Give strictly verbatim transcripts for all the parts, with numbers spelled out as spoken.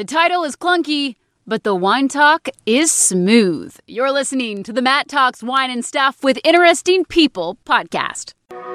The title is clunky, but the wine talk is smooth. You're listening to the Matt Talks Wine and Stuff with Interesting People podcast.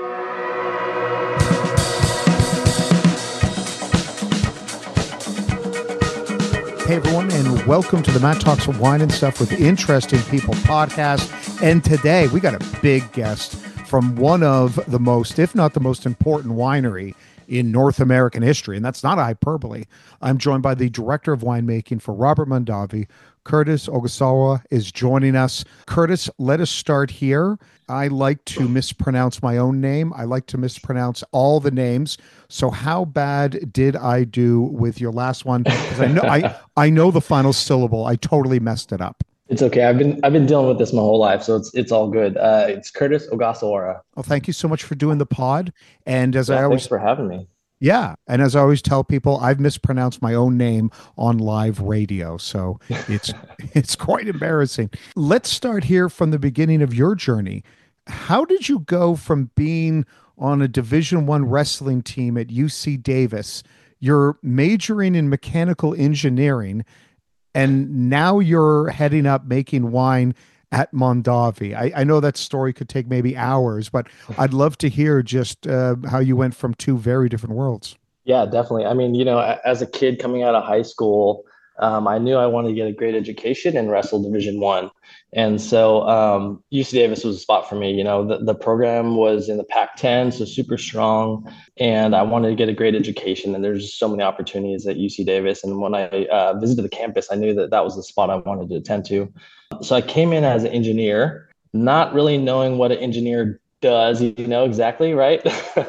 Hey everyone, and welcome to the Matt Talks Wine and Stuff with Interesting People podcast. And today we got a big guest from one of the most, if not the most important winery in North American history, and that's not a hyperbole. I'm joined by the director of winemaking for Robert Mondavi. Curtis Ogasawa is joining us. Curtis, let us start here. I like to mispronounce my own name. I like to mispronounce all the names. So how bad did I do with your last one? Because I know I, I know the final syllable. I totally messed it up. It's okay. I've been I've been dealing with this my whole life, so it's it's all good. Uh, it's Curtis Ogasawara. Well, thank you so much for doing the pod. And as yeah, I always thanks for having me. Yeah, and as I always tell people, I've mispronounced my own name on live radio, so it's it's quite embarrassing. Let's start here from the beginning of your journey. How did you go from being on a Division One wrestling team at U C Davis? You're majoring in mechanical engineering, and now you're heading up making wine at Mondavi. I, I know that story could take maybe hours, but I'd love to hear just uh, how you went from two very different worlds. Yeah, definitely. I mean, you know, as a kid coming out of high school, um, I knew I wanted to get a great education and wrestle Division One. And so um, U C Davis was a spot for me. You know, the, the program was in the Pac ten, so super strong. And I wanted to get a great education. And there's just so many opportunities at U C Davis. And when I uh, visited the campus, I knew that that was the spot I wanted to attend to. So I came in as an engineer, not really knowing what an engineer does, you know, exactly, right?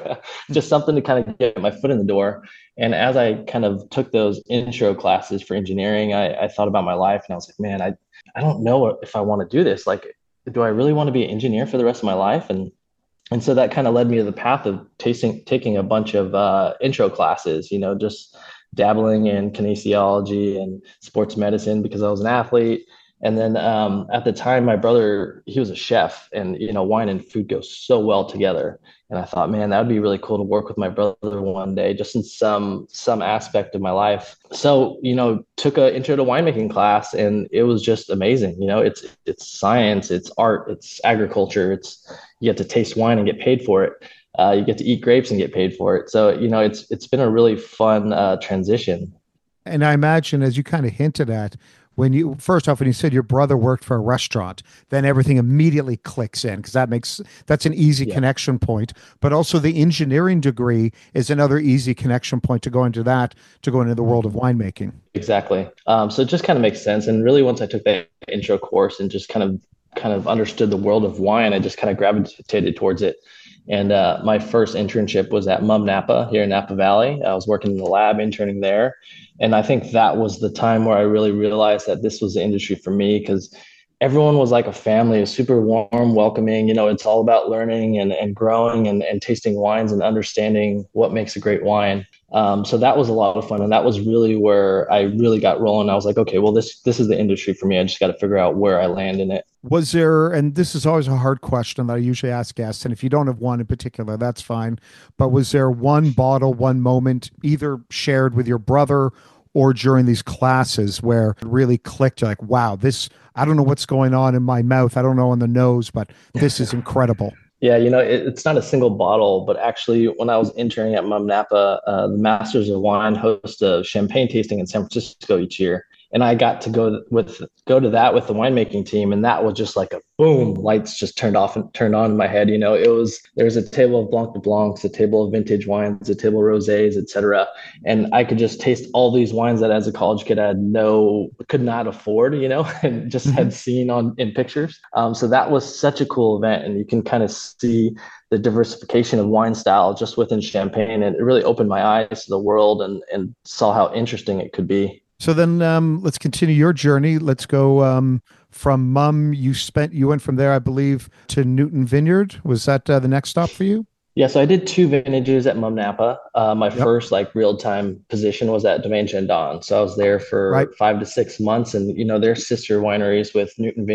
Just something to kind of get my foot in the door. And as I kind of took those intro classes for engineering, I, I thought about my life and I was like, man, I, I don't know if I want to do this. Like, do I really want to be an engineer for the rest of my life? And and so that kind of led me to the path of tasting, taking a bunch of uh, intro classes, you know, just dabbling in kinesiology and sports medicine because I was an athlete. And then um, at the time, my brother, he was a chef, and, you know, wine and food go so well together. And I thought, man, that would be really cool to work with my brother one day, just in some some aspect of my life. So, you know, took an intro to winemaking class, and it was just amazing. You know, it's it's science, it's art, it's agriculture. It's you get to taste wine and get paid for it. Uh, you get to eat grapes and get paid for it. So, you know, it's it's been a really fun uh, transition. And I imagine, as you kind of hinted at, when you, first off, when you said your brother worked for a restaurant, then everything immediately clicks in because that makes, that's an easy yeah. connection point. But also the engineering degree is another easy connection point to go into that, to go into the world of winemaking. Exactly. Um, so it just kind of makes sense. And really, once I took that intro course and just kind of, kind of understood the world of wine, I just kind of gravitated towards it. And uh, my first internship was at Mum Napa here in Napa Valley. I was working in the lab, interning there. And I think that was the time where I really realized that this was the industry for me, because everyone was like a family, super warm, welcoming. You know, it's all about learning and, and growing and, and tasting wines and understanding what makes a great wine. Um, so that was a lot of fun. And that was really where I really got rolling. I was like, okay, well, this this is the industry for me. I just got to figure out where I land in it. Was there, and this is always a hard question that I usually ask guests, and if you don't have one in particular, that's fine. But was there one bottle, one moment, either shared with your brother or during these classes, where it really clicked? You're like, wow, this, I don't know what's going on in my mouth. I don't know on the nose, but this is incredible. Yeah, you know, it, it's not a single bottle, but actually when I was interning at Mum Napa, uh, the Masters of Wine host a champagne tasting in San Francisco each year. And I got to go with go to that with the winemaking team, and that was just like a boom, lights just turned off and turned on in my head. You know, it was there was a table of Blanc de Blancs, a table of vintage wines, a table of rosés, et cetera. And I could just taste all these wines that as a college kid I had no could not afford, you know, and just had seen on in pictures. Um, so that was such a cool event, and you can kind of see the diversification of wine style just within Champagne, and it really opened my eyes to the world and and saw how interesting it could be. So then um, let's continue your journey. Let's go um, from Mum. You spent, you went from there, I believe, to Newton Vineyard. Was that uh, the next stop for you? Yeah, so I did two vintages at Mum Napa. Uh, my yep. first like real-time position was at Domaine Chandon. So I was there for right. five to six months, and you know, they're sister wineries with Newton Vineyard.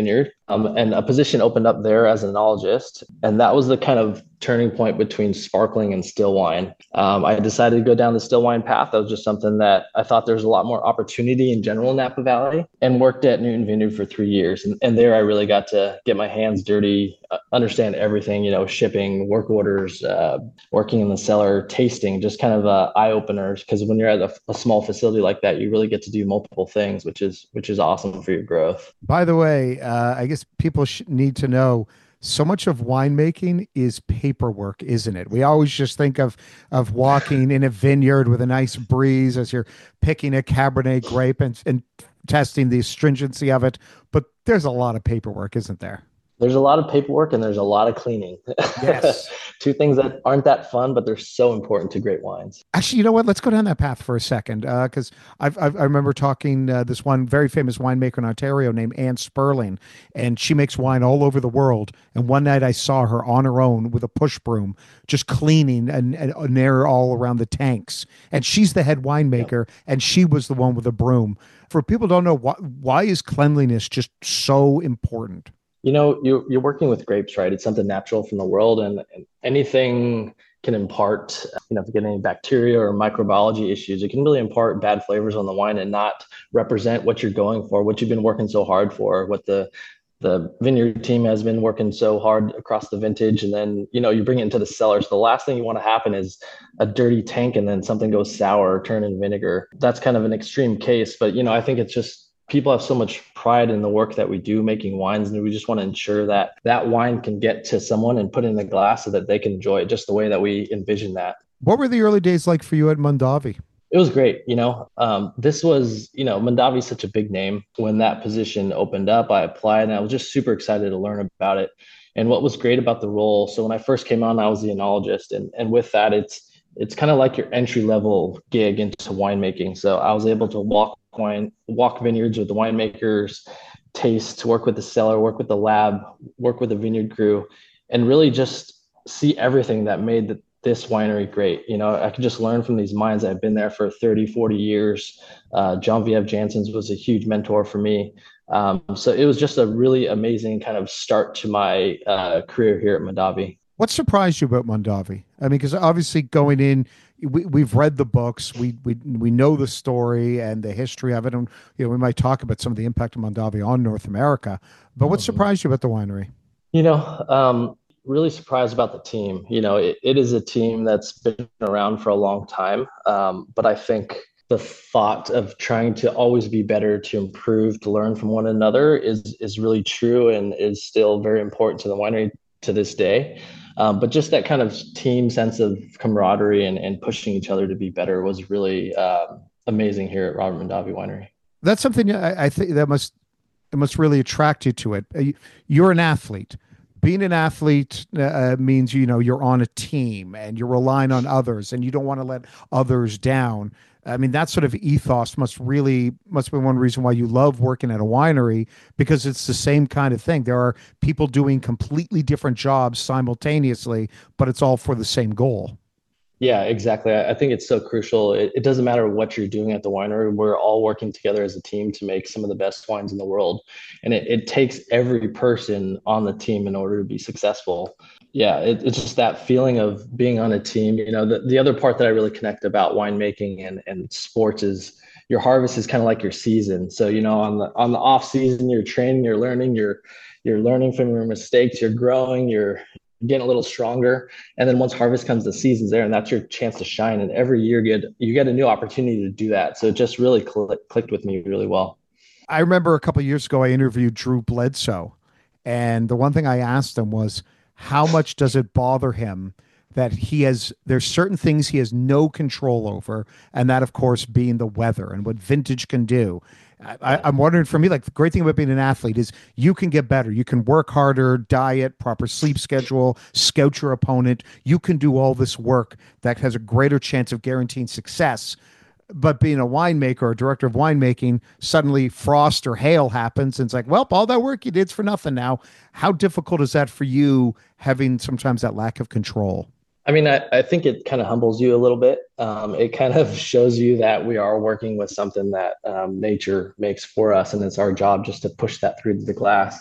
Um, and a position opened up there as an enologist. And that was the kind of turning point between sparkling and still wine. Um, I decided to go down the still wine path. That was just something that I thought there's a lot more opportunity in general in Napa Valley, and worked at Newton Vineyard for three years. And, and there I really got to get my hands dirty, uh, understand everything, you know, shipping, work orders, uh, working in the cellar, tasting, just kind of uh, eye openers. Because when you're at a, a small facility like that, you really get to do multiple things, which is which is awesome for your growth. By the way, uh, I guess people sh- need to know so much of winemaking is paperwork, isn't it? We always just think of of walking in a vineyard with a nice breeze as you're picking a Cabernet grape and, and testing the astringency of it. But there's a lot of paperwork, isn't there? There's a lot of paperwork and there's a lot of cleaning. Yes. Two things that aren't that fun, but they're so important to great wines. Actually, you know what? Let's go down that path for a second, because uh, I've, I've, I remember talking uh, this one very famous winemaker in Ontario named Anne Sperling, and she makes wine all over the world. And one night I saw her on her own with a push broom, just cleaning and, and, and air all around the tanks. And she's the head winemaker, yeah. And she was the one with the broom. For people who don't know, why, why is cleanliness just so important? You know, you're, you're working with grapes, right? It's something natural from the world, and, and anything can impart, you know, if you get any bacteria or microbiology issues, it can really impart bad flavors on the wine and not represent what you're going for, what you've been working so hard for, what the the vineyard team has been working so hard across the vintage. And then, you know, you bring it into the cellar. So the last thing you want to happen is a dirty tank and then something goes sour or turn in vinegar. That's kind of an extreme case, but, you know, I think it's just, people have so much pride in the work that we do making wines, and we just want to ensure that that wine can get to someone and put in the glass so that they can enjoy it just the way that we envision that. What were the early days like for you at Mondavi? It was great. You know, um, this was, you know, Mondavi is such a big name. When that position opened up, I applied and I was just super excited to learn about it. And what was great about the role, so when I first came on, I was the enologist. And, and with that, it's it's kind of like your entry level gig into winemaking. So I was able to walk wine, walk vineyards with the winemakers, taste, work with the cellar, work with the lab, work with the vineyard crew, and really just see everything that made the, this winery great. You know, I could just learn from these minds that have been there for thirty, forty years. Uh, Jean-Viève Janssens was a huge mentor for me. Um, so it was just a really amazing kind of start to my uh, career here at Mondavi. What surprised you about Mondavi? I mean, because obviously going in, we, we've read the books, we we we know the story and the history of it, and you know we might talk about some of the impact of Mondavi on North America. But what surprised you about the winery? You know, um, really surprised about the team. You know, it, it is a team that's been around for a long time, um, but I think the thought of trying to always be better, to improve, to learn from one another is is really true and is still very important to the winery to this day. Um, but just that kind of team sense of camaraderie and, and pushing each other to be better was really uh, amazing here at Robert Mondavi Winery. That's something I, I think that must it must really attract you to it. You're an athlete. Being an athlete uh, means, you know, you're on a team and you're relying on others and you don't want to let others down. I mean, that sort of ethos must really, must be one reason why you love working at a winery, because it's the same kind of thing. There are people doing completely different jobs simultaneously, but it's all for the same goal. Yeah, exactly. I think it's so crucial. It, it doesn't matter what you're doing at the winery. We're all working together as a team to make some of the best wines in the world. And it, it takes every person on the team in order to be successful. Yeah, it, it's just that feeling of being on a team. You know, the, the other part that I really connect about winemaking and, and sports is your harvest is kind of like your season. So, you know, on the on the off season, you're training, you're learning, you're you're learning from your mistakes, you're growing, you're getting a little stronger. And then once harvest comes, the season's there, and that's your chance to shine. And every year you get, you get a new opportunity to do that. So it just really cl- clicked with me really well. I remember a couple of years ago, I interviewed Drew Bledsoe. And the one thing I asked him was, how much does it bother him that he has, there's certain things he has no control over, and that, of course, being the weather and what vintage can do. I, I'm wondering, for me, like, the great thing about being an athlete is you can get better. You can work harder, diet, proper sleep schedule, scout your opponent. You can do all this work that has a greater chance of guaranteeing success. But being a winemaker or director of winemaking, suddenly frost or hail happens, and it's like, well, all that work you did's for nothing now. How difficult is that for you, having sometimes that lack of control? I mean, I, I think it kind of humbles you a little bit. Um, it kind of shows you that we are working with something that um, nature makes for us, and it's our job just to push that through the glass.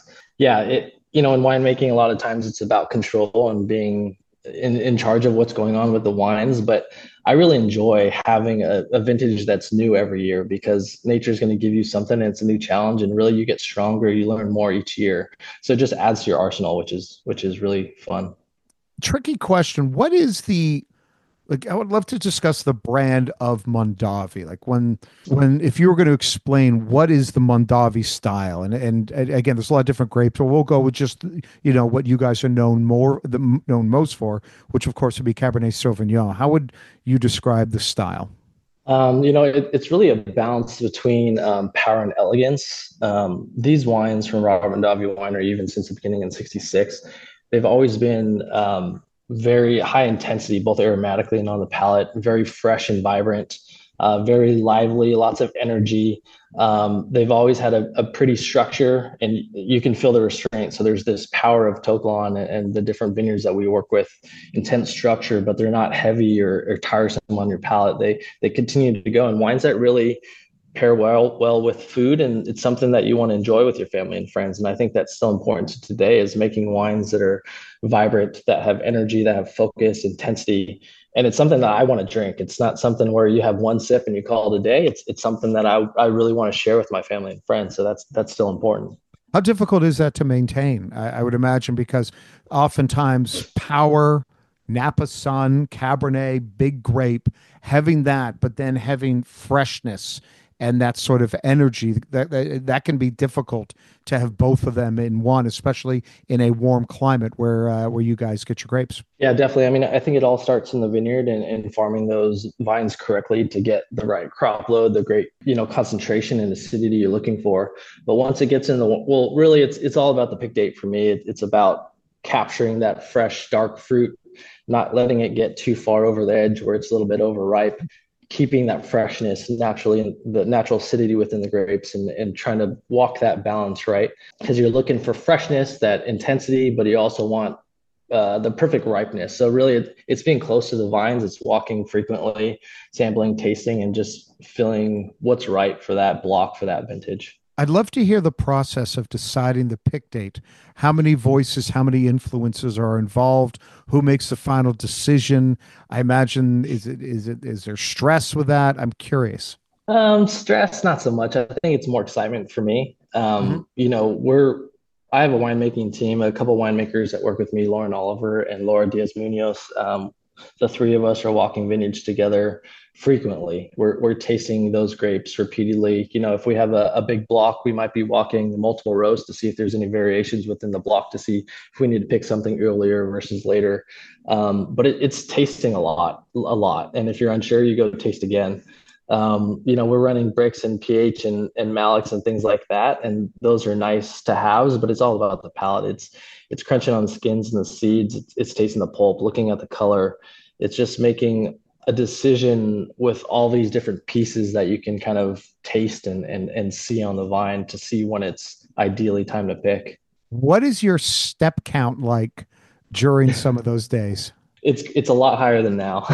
Yeah, it you know, in winemaking, a lot of times it's about control and being in, in charge of what's going on with the wines. But I really enjoy having a, a vintage that's new every year because nature is going to give you something and it's a new challenge. And really you get stronger, you learn more each year. So it just adds to your arsenal, which is which is really fun. Tricky question. What is the like I would love to discuss the brand of Mondavi. Like when when if you were going to explain what is the Mondavi style, and, and and again, there's a lot of different grapes, but we'll go with just you know what you guys are known more the known most for, which of course would be Cabernet Sauvignon. How would you describe the style? Um, you know, it, it's really a balance between um, power and elegance. Um, these wines from Robert Mondavi Winery, even since the beginning in sixty-six, they've always been um, very high intensity, both aromatically and on the palate, very fresh and vibrant, uh, very lively, lots of energy. Um, they've always had a, a pretty structure, and you can feel the restraint. So there's this power of To Kalon and, and the different vineyards that we work with, intense structure, but they're not heavy or, or tiresome on your palate. They they continue to go, and wines that really pair well well with food, and it's something that you want to enjoy with your family and friends. And I think that's still important to today, is making wines that are vibrant, that have energy, that have focus, intensity. And it's something that I want to drink. It's not something where you have one sip and you call it a day. It's it's something that I, I really want to share with my family and friends. So that's that's still important. How difficult is that to maintain? I, I would imagine because oftentimes power, Napa Sun, Cabernet, big grape, having that, but then having freshness and that sort of energy that, that that can be difficult to have both of them in one, especially in a warm climate where uh, where you guys get your grapes. Yeah, definitely. I mean, I think it all starts in the vineyard and, and farming those vines correctly to get the right crop load, the great, you know, concentration and acidity you're looking for. But once it gets in the, well, really, it's it's all about the pick date for me. It, it's about capturing that fresh, dark fruit, not letting it get too far over the edge where it's a little bit overripe, keeping that freshness naturally, the natural acidity within the grapes, and, and trying to walk that balance, right? Because you're looking for freshness, that intensity, but you also want uh, the perfect ripeness. So really it, it's being close to the vines. It's walking frequently, sampling, tasting, and just feeling what's right for that block, for that vintage. I'd love to hear the process of deciding the pick date. How many voices, how many influences are involved? Who makes the final decision? I imagine is it is it is there stress with that? I'm curious. Um, stress, not so much. I think it's more excitement for me. Um, Mm-hmm. you know, we're I have a winemaking team, a couple winemakers that work with me, Lauren Oliver and Laura Diaz Munoz. Um, the three of us are walking vineyards together frequently. We're we're tasting those grapes repeatedly. You know, if we have a, a big block, we might be walking multiple rows to see if there's any variations within the block, to see if we need to pick something earlier versus later. Um, but it, it's tasting a lot, a lot. And if you're unsure, you go taste again. Um, you know, we're running Brix and pH and, and Maliks and things like that. And those are nice to have, but it's all about the palate. It's, it's crunching on the skins and the seeds. It's, it's tasting the pulp, looking at the color. It's just making a decision with all these different pieces that you can kind of taste and, and, and see on the vine to see when it's ideally time to pick. What is your step count like during some of those days? It's it's a lot higher than now.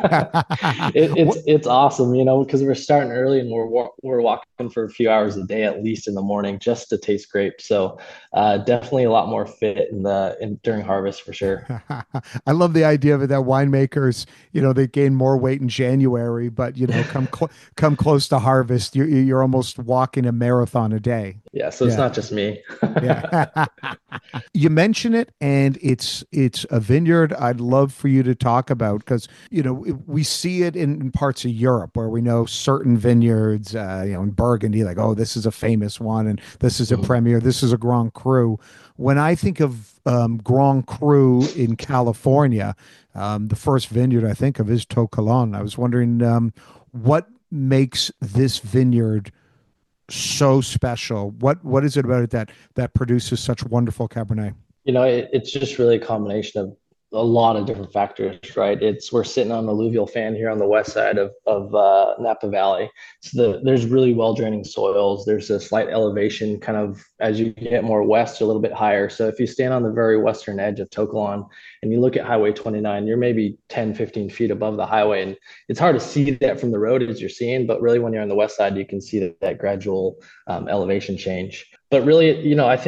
it, it's it's awesome, you know, because we're starting early and we're we're walking for a few hours a day at least in the morning just to taste grapes. So uh, definitely a lot more fit in the in during harvest for sure. I love the idea of it that winemakers, you know, they gain more weight in January, but you know, come cl- come close to harvest, you're you're almost walking a marathon a day. Yeah, so it's Yeah. not just me. Yeah. You mention it, and it's it's a vineyard I'd love for you to talk about, because you know we see it in, in parts of Europe where we know certain vineyards, uh, you know, in Burgundy, like, oh, this is a famous one, and this is a Mhm. Premier, this is a Grand Cru. When I think of um, Grand Cru in California, um, the first vineyard I think of is To Kalon. I was wondering um, what makes this vineyard so special. What what is it about it that that produces such wonderful Cabernet? You know, it, it's just really a combination of a lot of different factors, right? It's we're sitting on the alluvial fan here on the west side of of uh, Napa Valley. So the, there's really well draining soils. There's a slight elevation, kind of as you get more west, a little bit higher. So if you stand on the very western edge of To Kalon and you look at Highway twenty-nine, you're maybe ten, fifteen feet above the highway, and it's hard to see that from the road as you're seeing. But really, when you're on the west side, you can see that, that gradual um, elevation change. But really, you know, I think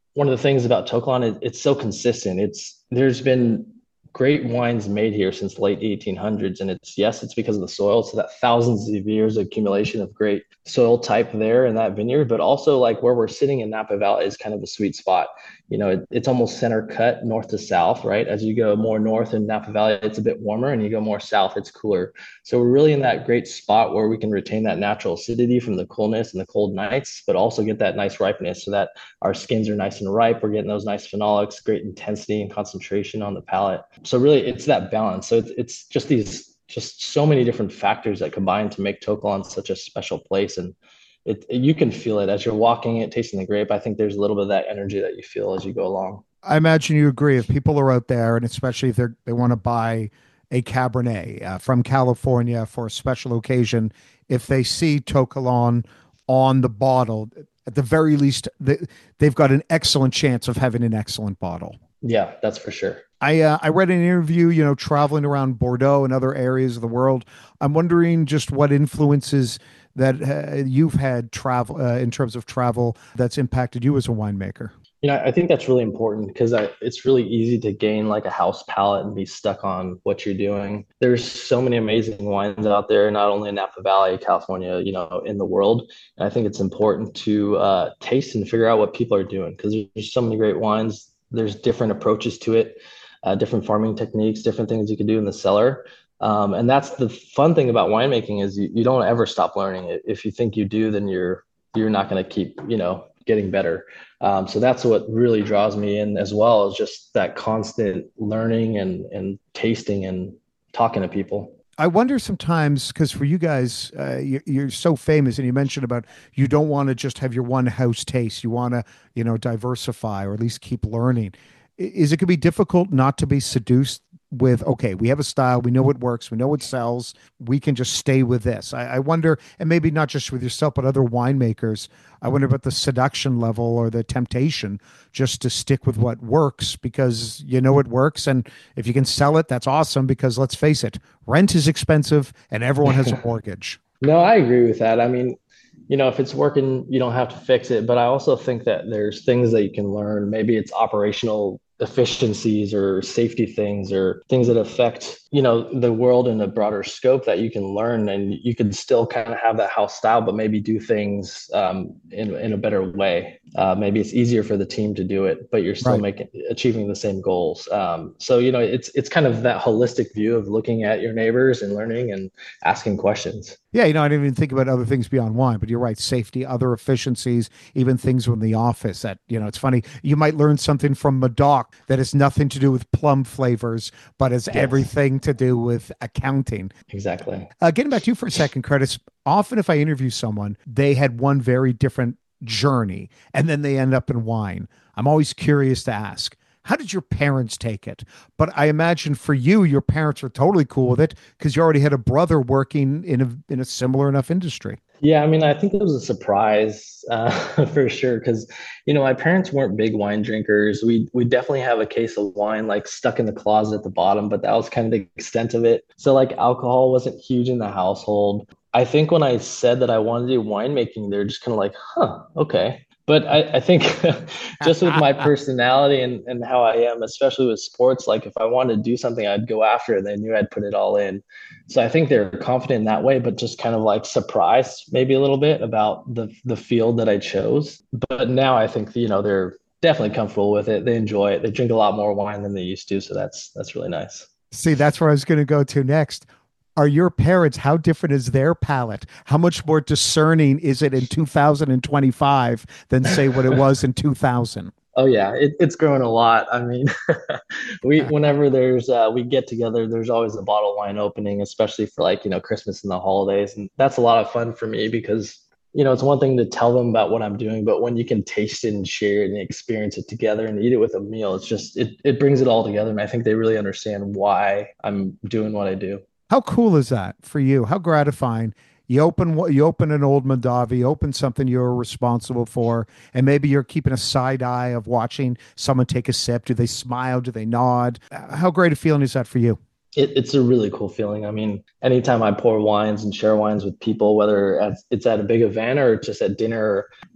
one of the things about To Kalon is it's so consistent. It's there's been great wines made here since the late eighteen hundreds. And it's, yes, it's because of the soil. So that thousands of years of accumulation of great soil type there in that vineyard, but also like where we're sitting in Napa Valley is kind of a sweet spot. You know, it, it's almost center cut north to south, right? As you go more north in Napa Valley, it's a bit warmer, and you go more south, it's cooler. So we're really in that great spot where we can retain that natural acidity from the coolness and the cold nights, but also get that nice ripeness so that our skins are nice and ripe. We're getting those nice phenolics, great intensity and concentration on the palate. So really it's that balance. So it's, it's just these, just so many different factors that combine to make To Kalon such a special place. And it, you can feel it as you're walking it, tasting the grape. I think there's a little bit of that energy that you feel as you go along. I imagine you agree. If people are out there, and especially if they're, they want to buy a Cabernet uh, from California for a special occasion, if they see To Kalon on the bottle, at the very least, they, they've got an excellent chance of having an excellent bottle. Yeah, that's for sure. I uh, I read an interview, you know, traveling around Bordeaux and other areas of the world. I'm wondering just what influences that uh, you've had travel uh, in terms of travel that's impacted you as a winemaker. You know, I think that's really important because it's really easy to gain like a house palate and be stuck on what you're doing. There's so many amazing wines out there, not only in Napa Valley, California, you know, in the world. And I think it's important to uh, taste and figure out what people are doing because there's so many great wines. There's different approaches to it, uh, different farming techniques, different things you can do in the cellar. Um, and that's the fun thing about winemaking is you, you don't ever stop learning. If you think you do, then you're you're not going to keep, you know, getting better. Um, so that's what really draws me in as well, is just that constant learning and, and tasting and talking to people. I wonder sometimes, because for you guys, uh, you, you're so famous, and you mentioned about you don't want to just have your one house taste. You want to, you know, diversify or at least keep learning. Is it could be difficult not to be seduced with, okay, we have a style, we know what works, we know what sells, we can just stay with this. I, I wonder, and maybe not just with yourself, but other winemakers, I wonder about the seduction level or the temptation just to stick with what works because you know it works. And if you can sell it, that's awesome because let's face it, rent is expensive and everyone has a mortgage. No, I agree with that. I mean, you know, if it's working, you don't have to fix it. But I also think that there's things that you can learn. Maybe it's operational efficiencies or safety things or things that affect, you know, the world in a broader scope that you can learn, and you can still kind of have that house style, but maybe do things um, in, in a better way. Uh, maybe it's easier for the team to do it, but you're still right. making, achieving the same goals. Um, so, you know, it's, it's kind of that holistic view of looking at your neighbors and learning and asking questions. Yeah, you know, I didn't even think about other things beyond wine, but you're right. Safety, other efficiencies, even things in the office that, you know, it's funny. You might learn something from Madoc that has nothing to do with plum flavors, but has yes. everything to do with accounting. Exactly. Uh, getting back to you for a second, Curtis, often if I interview someone, they had one very different journey and then they end up in wine. I'm always curious to ask, how did your parents take it? But I imagine for you, your parents were totally cool with it because you already had a brother working in a in a similar enough industry. Yeah, I mean, I think it was a surprise uh, for sure because, you know, my parents weren't big wine drinkers. We we definitely have a case of wine like stuck in the closet at the bottom, but that was kind of the extent of it. So like alcohol wasn't huge in the household. I think when I said that I wanted to do winemaking, they're just kind of like, huh, okay. But I, I think just with my personality and, and how I am, especially with sports, like if I wanted to do something, I'd go after it. They knew I'd put it all in. So I think they're confident in that way, but just kind of like surprised maybe a little bit about the the field that I chose. But now I think, you know, they're definitely comfortable with it. They enjoy it. They drink a lot more wine than they used to. So that's that's really nice. See, that's where I was going to go to next. Are your parents, how different is their palate? How much more discerning is it in two thousand twenty-five than say what it was in two thousand? Oh yeah, it, it's grown a lot. I mean, we whenever there's uh, we get together, there's always a bottle of wine opening, especially for like, you know, Christmas and the holidays. And that's a lot of fun for me because, you know, it's one thing to tell them about what I'm doing, but when you can taste it and share it and experience it together and eat it with a meal, it's just, it, it brings it all together. And I think they really understand why I'm doing what I do. How cool is that for you? How gratifying. You open you open an old Mondavi, you open something you're responsible for, and maybe you're keeping a side eye of watching someone take a sip. Do they smile? Do they nod? How great a feeling is that for you? It, it's a really cool feeling. I mean, anytime I pour wines and share wines with people, whether it's at a big event or just at dinner,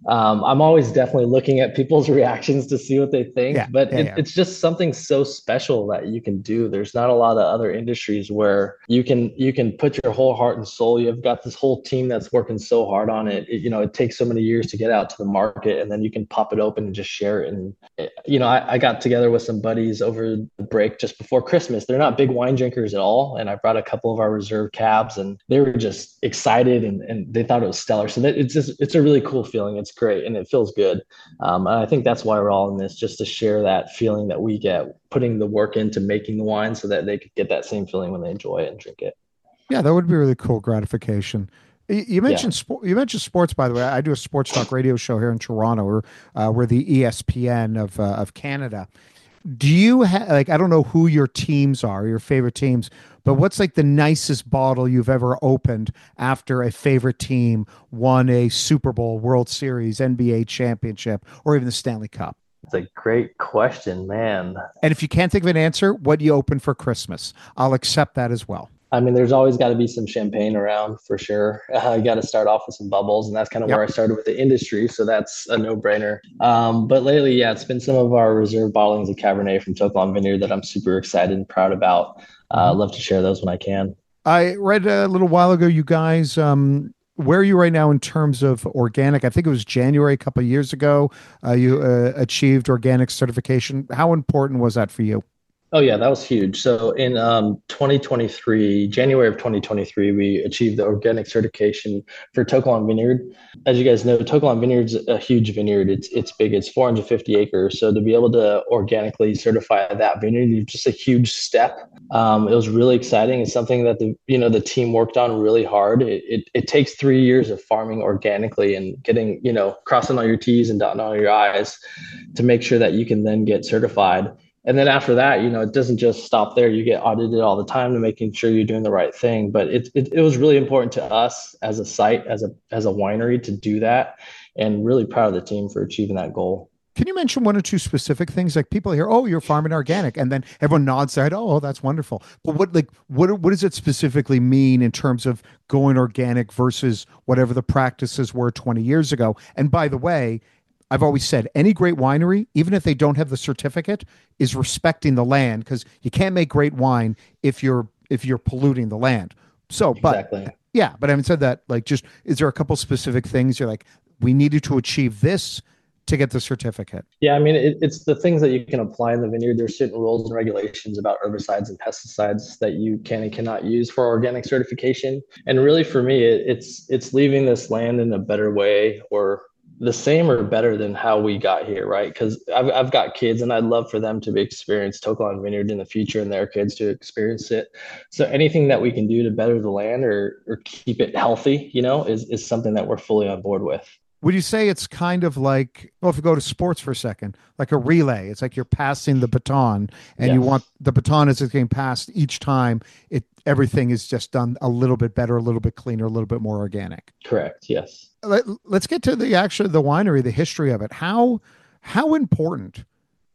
Um, I'm always definitely looking at people's reactions to see what they think, Yeah, but yeah, it, yeah. it's just something so special that you can do. There's not a lot of other industries where you can you can put your whole heart and soul. You've got this whole team that's working so hard on it. It you know, it takes so many years to get out to the market, and then you can pop it open and just share it. And you know, I, I got together with some buddies over the break just before Christmas. They're not big wine drinkers at all, and I brought a couple of our reserve cabs, and they were just excited and, and they thought it was stellar. So that it's just it's a really cool feeling. It's great and it feels good. Um, and I think that's why we're all in this, just to share that feeling that we get putting the work into making the wine so that they could get that same feeling when they enjoy it and drink it. Yeah, that would be really cool gratification. Y- You Yeah. mentioned sport. You mentioned sports, by the way. I do a sports talk radio show here in Toronto. We're uh, we're the E S P N of uh, of Canada. Do you have like I don't know who your teams are, your favorite teams, but what's like the nicest bottle you've ever opened after a favorite team won a Super Bowl, World Series, N B A championship, or even the Stanley Cup? It's a great question, man. And if you can't think of an answer, what do you open for Christmas? I'll accept that as well. I mean, there's always got to be some champagne around for sure. Uh, you got to start off with some bubbles, and that's kind of Yep. where I started with the industry. So that's a no-brainer. Um, but lately, yeah, it's been some of our reserve bottlings of Cabernet from To Kalm Vineyard that I'm super excited and proud about. Uh, Mhm. love to share those when I can. I read a little while ago, you guys, um, where are you right now in terms of organic? I think it was January a couple of years ago. Uh, you uh, achieved organic certification. How important was that for you? Oh yeah, that was huge. So in um, twenty twenty-three, January of twenty twenty-three, we achieved the organic certification for To Kalm Vineyard. As you guys know, To Kalm Vineyard's a huge vineyard. It's it's big. It's four hundred fifty acres. So to be able to organically certify that vineyard is just a huge step. Um, it was really exciting. It's something that the you know the team worked on really hard. It, it it takes three years of farming organically and getting you know crossing all your T's and dotting all your I's to make sure that you can then get certified. And then after that, you know, it doesn't just stop there. You get audited all the time to making sure you're doing the right thing. But it, it, it was really important to us as a site, as a as a winery to do that. And really proud of the team for achieving that goal. Can you mention one or two specific things? Like people hear, "Oh, you're farming organic," and then everyone nods their head, "Oh, that's wonderful." But what, like, what, what does it specifically mean in terms of going organic versus whatever the practices were twenty years ago? And by the way, I've always said any great winery, even if they don't have the certificate, is respecting the land because you can't make great wine if you're if you're polluting the land. So, but Exactly. yeah, but having said that, like, just is there a couple specific things you're like, we needed to achieve this to get the certificate? Yeah, I mean, it, it's the things that you can apply in the vineyard. There's certain rules and regulations about herbicides and pesticides that you can and cannot use for organic certification. And really, for me, it, it's it's leaving this land in a better way, or the same or better than how we got here, right? Because I've, I've got kids and I'd love for them to experience To Kalm Vineyard in the future and their kids to experience it. So anything that we can do to better the land or or keep it healthy, you know, is, is something that we're fully on board with. Would you say it's kind of like, well, if we go to sports for a second, like a relay? It's like you're passing the baton, and you Yes. want the baton as it's getting passed each time. It everything is just done a little bit better, a little bit cleaner, a little bit more organic. Correct. Yes. Let, let's get to the actual the winery, the history of it. How how important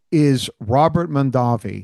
is Robert Mondavi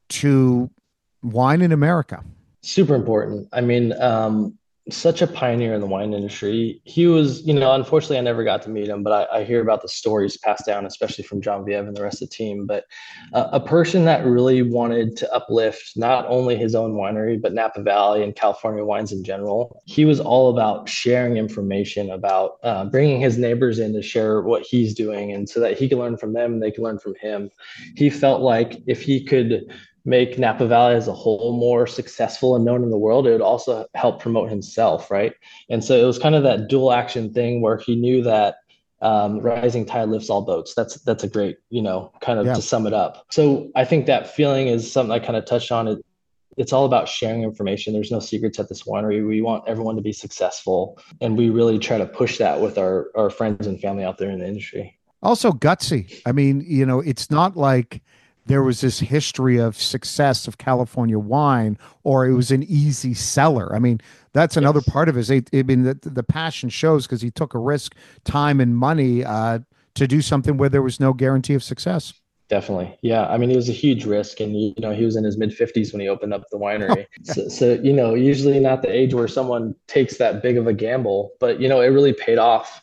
to wine in America? Super important. I mean, um, such a pioneer in the wine industry. He was, you know, unfortunately, I never got to meet him, but I, I hear about the stories passed down, especially from John Viev and the rest of the team. But uh, a person that really wanted to uplift not only his own winery, but Napa Valley and California wines in general. He was all about sharing information, about uh, bringing his neighbors in to share what he's doing, and so that he can learn from them and they can learn from him. He felt like if he could make Napa Valley as a whole more successful and known in the world, it would also help promote himself, right? And so it was kind of that dual action thing where he knew that um, rising tide lifts all boats. That's that's a great, you know, kind of Yeah. to sum it up. So I think that feeling is something I kind of touched on. It, it's all about sharing information. There's no secrets at this winery. We want everyone to be successful, and we really try to push that with our our friends and family out there in the industry. Also gutsy. I mean, you know, it's not like there was this history of success of California wine, or it was an easy seller. I mean, that's another Yes. part of it. I mean, the, the passion shows because he took a risk, time and money uh, to do something where there was no guarantee of success. Definitely. Yeah. I mean, it was a huge risk. And, you know, he was in his mid fifties when he opened up the winery. So, so, you know, usually not the age where someone takes that big of a gamble, but, you know, it really paid off.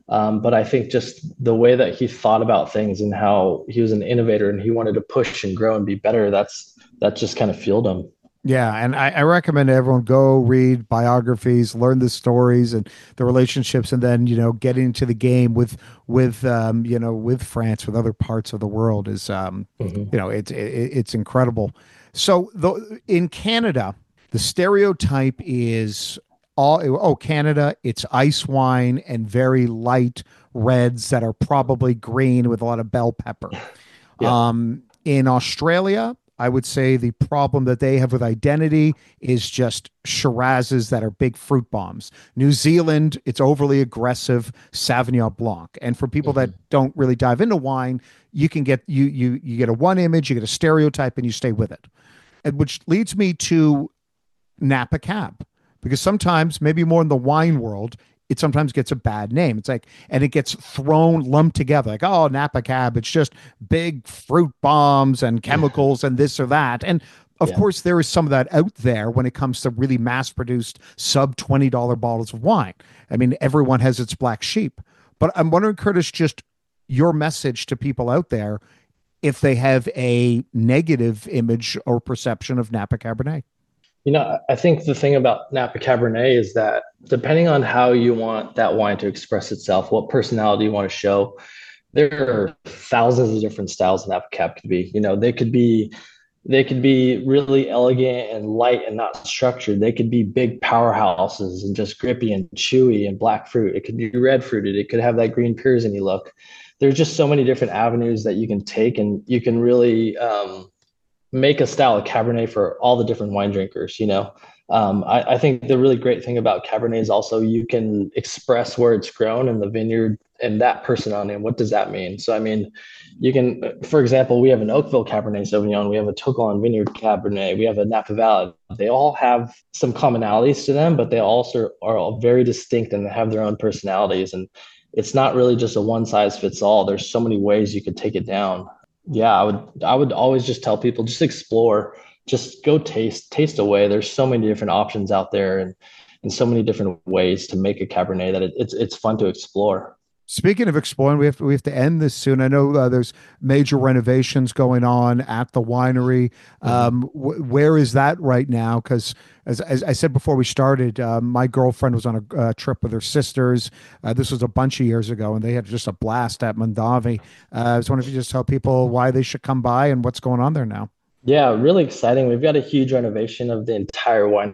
Um, but I think just the way that he thought about things and how he was an innovator and he wanted to push and grow and be better, that's that just kind of fueled him. Yeah, and I, I recommend everyone go read biographies, learn the stories and the relationships, and then you know getting into the game with with um, you know with France, with other parts of the world is um, Mm-hmm. you know it's it, it's incredible. So the in Canada, the stereotype is all oh Canada, it's ice wine and very light reds that are probably green with a lot of bell pepper. Yeah. Um, in Australia, I would say the problem that they have with identity is just Shirazes that are big fruit bombs. New Zealand, it's overly aggressive Sauvignon Blanc. And for people Mm-hmm. that don't really dive into wine, you can get you you you get a one image, you get a stereotype, and you stay with it. And which leads me to Napa Cab, because sometimes, maybe more in the wine world, it sometimes gets a bad name. It's like, and it gets thrown, lumped together, like, oh, Napa Cab, it's just big fruit bombs and chemicals and this or that. And of Yeah. course, there is some of that out there when it comes to really mass produced sub twenty dollars bottles of wine. I mean, everyone has its black sheep. But I'm wondering, Curtis, just your message to people out there if they have a negative image or perception of Napa Cabernet. You know, I think the thing about Napa Cabernet is that depending on how you want that wine to express itself, what personality you want to show, there are thousands of different styles Napa Cab could be. You know, they could be they could be really elegant and light and not structured. They could be big powerhouses and just grippy and chewy and black fruit. It could be red fruited. It could have that green Pyrzini look. There's just so many different avenues that you can take, and you can really um, make a style of Cabernet for all the different wine drinkers. You know, um, I, I think the really great thing about Cabernet is also you can express where it's grown in the vineyard and that personality. And what does that mean? So, I mean, you can, for example, we have an Oakville Cabernet Sauvignon, we have a To Kalon Vineyard Cabernet, we have a Napa Valley. They all have some commonalities to them, but they also are all very distinct and they have their own personalities. And it's not really just a one size fits all. There's so many ways you could take it down. Yeah, I would I would always just tell people, just explore, just go taste, taste away. There's so many different options out there, and and so many different ways to make a Cabernet that it, it's it's fun to explore. Speaking of exploring, we have to, we have to end this soon. I know uh, there's major renovations going on at the winery. Um, wh- where is that right now? Because as, as I said before we started, uh, my girlfriend was on a uh, trip with her sisters. Uh, this was a bunch of years ago, and they had just a blast at Mondavi. Uh, I was wondering if you just tell people why they should come by and what's going on there now. Yeah, really exciting. We've got a huge renovation of the entire winery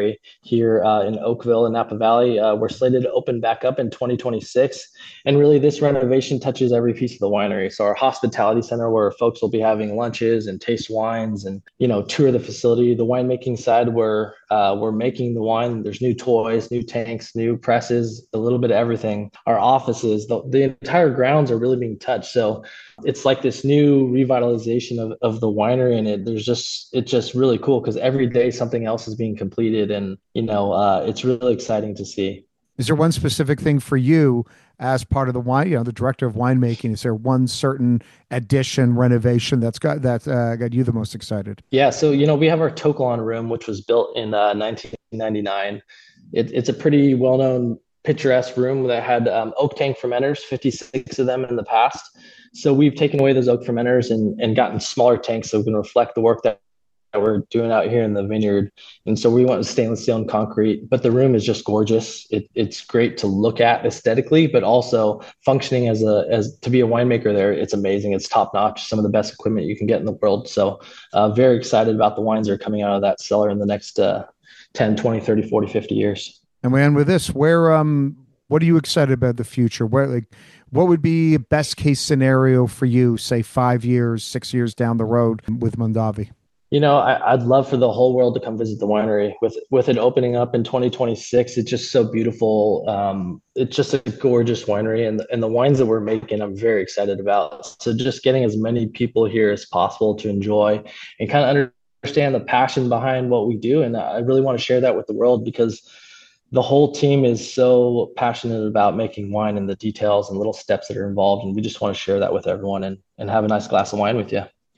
here uh, in Oakville and Napa Valley. Uh, we're slated to open back up in twenty twenty-six. And really, this renovation touches every piece of the winery. So our hospitality center, where folks will be having lunches and taste wines and, you know, tour the facility. The winemaking side, where uh, we're making the wine. There's new toys, new tanks, new presses, a little bit of everything. Our offices, the, the entire grounds are really being touched. So it's like this new revitalization of, of the winery, and it there's just it's just really cool because every day something else is being completed, and you know uh, it's really exciting to see. Is there one specific thing for you as part of the wine, you know, the director of winemaking? Is there one certain addition, renovation that's got that uh, got you the most excited? Yeah, so you know we have our To Kalon room, which was built in uh, nineteen ninety-nine. It, it's a pretty well-known, picturesque room that had um, oak tank fermenters, fifty-six of them in the past. So we've taken away those oak fermenters and, and gotten smaller tanks so we can reflect the work that, that we're doing out here in the vineyard. And so we went with stainless steel and concrete, but the room is just gorgeous. It, it's great to look at aesthetically, but also functioning as a as to be a winemaker there. It's amazing. It's top notch, some of the best equipment you can get in the world. So uh, very excited about the wines that are coming out of that cellar in the next uh, ten, twenty, thirty, forty, fifty years. And we end with this. Where um what are you excited about the future? Where like what would be a best case scenario for you, say five years, six years down the road with Mondavi? You know, I, I'd love for the whole world to come visit the winery. With with it opening up in twenty twenty-six, it's just so beautiful. Um, it's just a gorgeous winery, and and the wines that we're making, I'm very excited about. So just getting as many people here as possible to enjoy and kind of understand the passion behind what we do, and I really want to share that with the world because the whole team is so passionate about making wine and the details and little steps that are involved. And we just want to share that with everyone and, and have a nice glass of wine with you.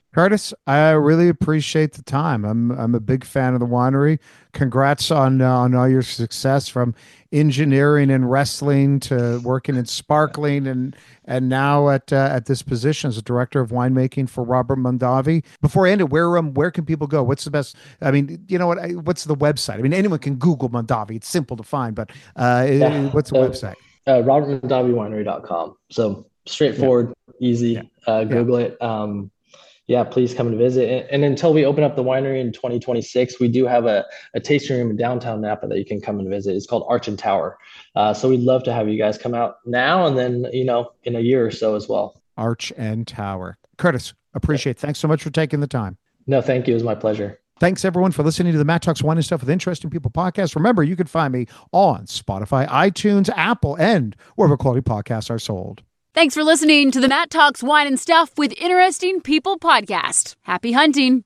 Curtis, I really appreciate the time. I'm I'm a big fan of the winery. Congrats on uh, on all your success, from engineering and wrestling to working in sparkling, and and now at uh, at this position as a director of winemaking for Robert Mondavi. Before I end it, where um where can people go? What's the best? I mean, you know what? I, what's the website? I mean, anyone can Google Mondavi. It's simple to find, but uh, Yeah. what's the So, website? uh, robert mondavi winery dot com. So Yeah, straightforward, yeah, easy. Uh, yeah. Google it. Um, yeah, please come and visit. And, and until we open up the winery in twenty twenty-six, we do have a, a tasting room in downtown Napa that you can come and visit. It's called Arch and Tower. Uh, so we'd love to have you guys come out now and then, you know, in a year or so as well. Arch and Tower. Curtis, appreciate it. Thanks so much for taking the time. No, thank you. It was my pleasure. Thanks, everyone, for listening to the Matt Talks Wine and Stuff with Interesting People podcast. Remember, you can find me on Spotify, iTunes, Apple, and wherever quality podcasts are sold. Thanks for listening to the Matt Talks Wine and Stuff with Interesting People podcast. Happy hunting.